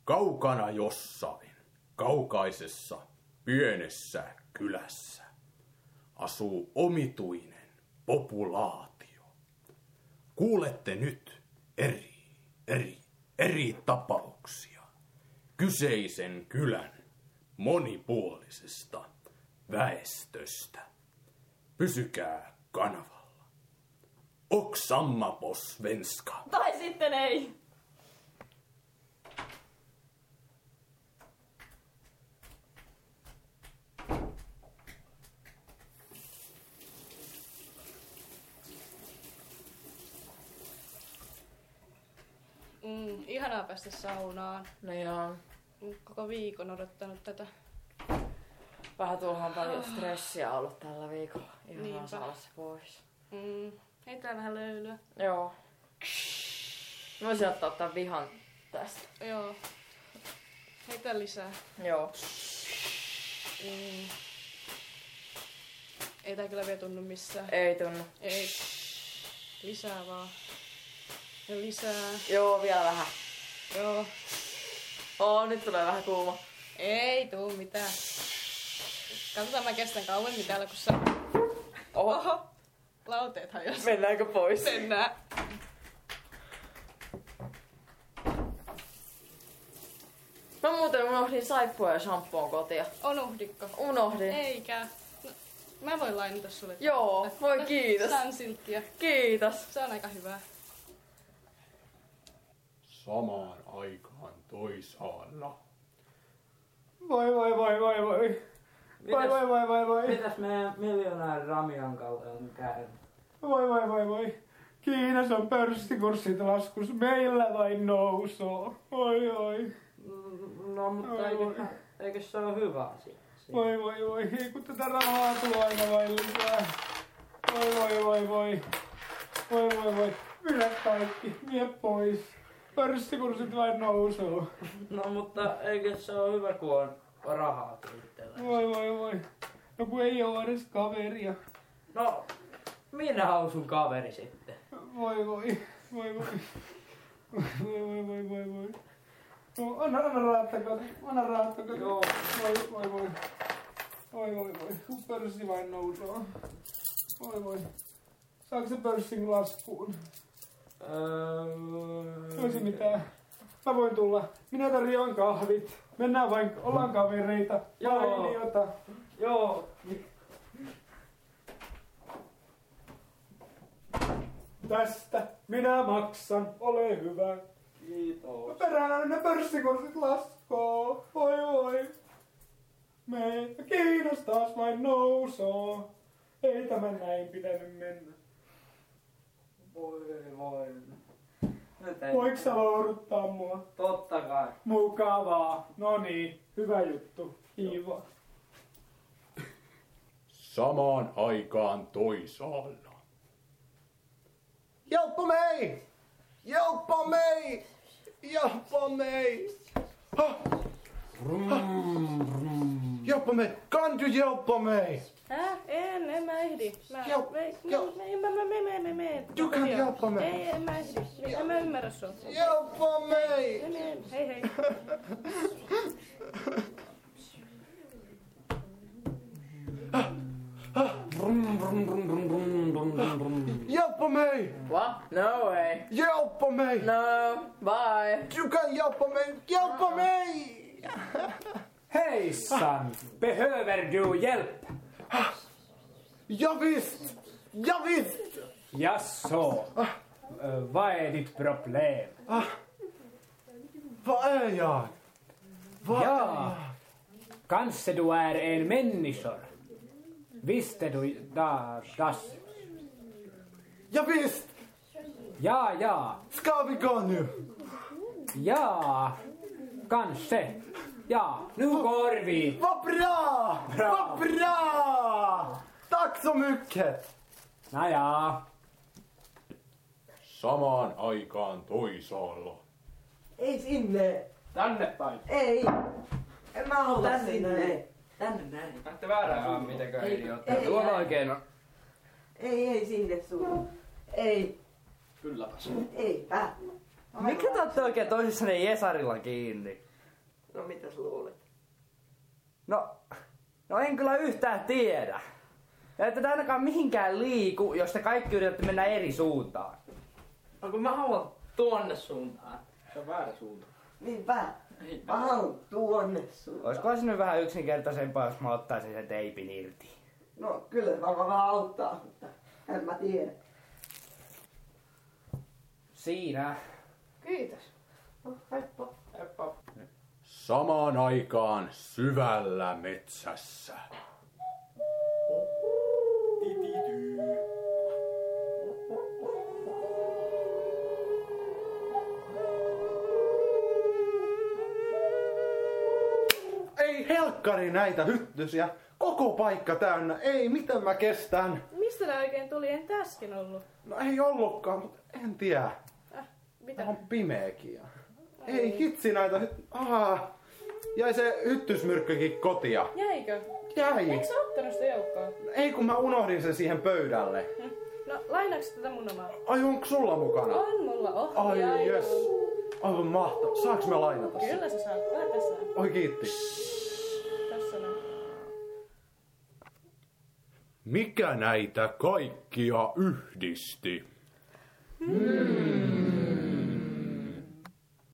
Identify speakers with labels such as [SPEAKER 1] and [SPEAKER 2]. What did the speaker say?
[SPEAKER 1] Kaukana jossain, kaukaisessa, pienessä kylässä asuu omituinen populaatio. Kuulette nyt eri tapauksia kyseisen kylän monipuolisesta väestöstä. Pysykää kanavalla. Och samma på svenska.
[SPEAKER 2] Tai sitten ei.
[SPEAKER 3] Ihanaa päästä saunaan.
[SPEAKER 2] No joo.
[SPEAKER 3] Koko viikon odottanut tätä.
[SPEAKER 2] Vähän tuohon paljon stressiä ollut tällä viikolla. Ihanaa saada se pois.
[SPEAKER 3] Heitään vähän löylyä.
[SPEAKER 2] Joo. Mä voisin ottaa tämän vihan tästä.
[SPEAKER 3] Joo. Heitä lisää.
[SPEAKER 2] Joo.
[SPEAKER 3] Ei tää kyllä vielä tunnu missään.
[SPEAKER 2] Ei tunnu.
[SPEAKER 3] Ei. Lisää vaan. Ja lisää.
[SPEAKER 2] Joo, vielä vähän.
[SPEAKER 3] Joo.
[SPEAKER 2] Nyt tulee vähän kuuma.
[SPEAKER 3] Ei tuu mitään. Katsotaan mä kestän kauemmin täällä kun sä...
[SPEAKER 2] Oho.
[SPEAKER 3] Lauteet hajos.
[SPEAKER 2] Mennäänkö pois?
[SPEAKER 3] Mennään.
[SPEAKER 2] Mä muuten unohdin saippua ja shampoon kotia.
[SPEAKER 3] Unohditko?
[SPEAKER 2] Unohdin.
[SPEAKER 3] Eikä. No, mä voin lainata sulle.
[SPEAKER 2] Joo, voi kiitos.
[SPEAKER 3] Sunsilkkiä.
[SPEAKER 2] Kiitos.
[SPEAKER 3] Se on aika hyvä.
[SPEAKER 1] Samaan aikaan toisaalla.
[SPEAKER 4] Voi.
[SPEAKER 5] Mitäs meidän miljonääri Ramiankalle on käynyt?
[SPEAKER 4] Voi. Kiinassa on pörssikurssit laskus. Meillä vain nousoo. Oi.
[SPEAKER 5] No, mutta eikö se ole hyvä asia?
[SPEAKER 4] Voi. Ei kun tätä rahaa tulee aina vain lisää. Voi. Myydä kaikki. Vie pois. Pörssikurssit vain nousoo.
[SPEAKER 5] No, mutta eikö se ole hyvä, kun on rahaa itsellä?
[SPEAKER 4] Voi. No kun ei oo edes kaveria.
[SPEAKER 5] No, minä oon sun kaveri sitten.
[SPEAKER 4] Voi. No, anna rahattakot.
[SPEAKER 5] Joo.
[SPEAKER 4] Voi. Pörssi vain nousoo. Voi. Saako se pörssin laskuun? Olisi mitään. Mä voin tulla. Minä tarjoan kahvit. Mennään vain, ollaan kavereita. Mainiota.
[SPEAKER 5] Joo.
[SPEAKER 4] Tästä minä maksan. Ole hyvä.
[SPEAKER 5] Kiitos.
[SPEAKER 4] Perään ne pörssikurssit laskoo. Voi. Meitä Kiinas taas vain nousoo. Ei tämä näin pitänyt mennä.
[SPEAKER 5] Voi.
[SPEAKER 4] Voiko sä louduttaa mua?
[SPEAKER 5] Totta kai.
[SPEAKER 4] Mukavaa. No niin, hyvä juttu. Kiva.
[SPEAKER 1] Samaan aikaan toisaalla.
[SPEAKER 6] Hjälp mig! Hjälp mig! Kan du hjälpa mig?
[SPEAKER 3] En mä ehdi.
[SPEAKER 6] Du kan hjälpa mig.
[SPEAKER 3] Ei, en mä ehdi. En mä ymmärrä sua.
[SPEAKER 6] Hjälpa mig!
[SPEAKER 3] Hei.
[SPEAKER 6] Hjälpa mig!
[SPEAKER 2] What? No way.
[SPEAKER 6] Hjälpa mig!
[SPEAKER 2] No, bye.
[SPEAKER 6] Du kan hjälpa mig! Hjälpa mig!
[SPEAKER 4] Hejsan! Behöver du hjälp?
[SPEAKER 6] Ja visst!
[SPEAKER 4] Jaså? Vad är ditt problem?
[SPEAKER 6] Vad är jag?
[SPEAKER 4] Kanske du är en människa. Visste du das?
[SPEAKER 6] Ja visst!
[SPEAKER 4] Ja.
[SPEAKER 6] Ska vi gå nu?
[SPEAKER 4] Ja, kanske. Ja, nu går vi.
[SPEAKER 6] Vad bra! Vad bra! Tack så mycket!
[SPEAKER 4] Naja.
[SPEAKER 1] Samaan aikaan toisaalla.
[SPEAKER 7] Ei sinne.
[SPEAKER 4] Tänne päin.
[SPEAKER 7] Ei. En mä halua sinne.
[SPEAKER 5] Tänne näin.
[SPEAKER 8] Lähtä väärään mitenkään idiootteja.
[SPEAKER 7] Ei,
[SPEAKER 8] Tuolla
[SPEAKER 7] ei.
[SPEAKER 8] oikein on.
[SPEAKER 7] Ei sinne sun. Ei.
[SPEAKER 8] Kylläpäs.
[SPEAKER 7] Eipä.
[SPEAKER 8] Mikä te ootte oikein toisissanne Jesarilla kiinni?
[SPEAKER 7] No mitäs luulet?
[SPEAKER 5] No en kyllä yhtään tiedä. Ja että ainakaan mihinkään liiku, jos te kaikki yritätte mennä eri suuntaan.
[SPEAKER 8] No kun mä haluan tuonne suuntaan. Se on väärä suunta.
[SPEAKER 7] Niinpä. Mä haluan tuonne suuntaan.
[SPEAKER 5] Olisiko se nyt vähän yksinkertaisempaa, jos mä ottaisin sen teipin irti?
[SPEAKER 7] No kyllä se varmaan vähän auttaa, mutta en mä tiedä.
[SPEAKER 5] Siinä.
[SPEAKER 3] Kiitos.
[SPEAKER 7] No, heippa.
[SPEAKER 8] Heippa.
[SPEAKER 1] Samaan aikaan syvällä metsässä.
[SPEAKER 6] Ei helkkari näitä hyttysiä. Koko paikka täynnä. Ei, miten mä kestän?
[SPEAKER 3] Mistä nää oikein tuli? En äsken ollut.
[SPEAKER 6] No ei ollutkaan, mutta en tiedä.
[SPEAKER 3] Mitä?
[SPEAKER 6] On pimeäkin. Ei hitsi näitä jäi se hyttysmyrkkykin kotia.
[SPEAKER 3] Jäikö?
[SPEAKER 6] Jäi.
[SPEAKER 3] Eikö sä ottanut sitä joukkoa?
[SPEAKER 6] Ei kun mä unohdin sen siihen pöydälle.
[SPEAKER 3] No, lainaaks tätä mun omaa?
[SPEAKER 6] Ai onko sulla mukana?
[SPEAKER 3] On mulla ohjaaja.
[SPEAKER 6] Ai jes. Aivan mahtavaa. Saanko mä lainata sen?
[SPEAKER 3] Kyllä sä saat. Tää tässä on.
[SPEAKER 6] Oi kiitti.
[SPEAKER 3] Tässä on.
[SPEAKER 1] Mikä näitä kaikkia yhdisti?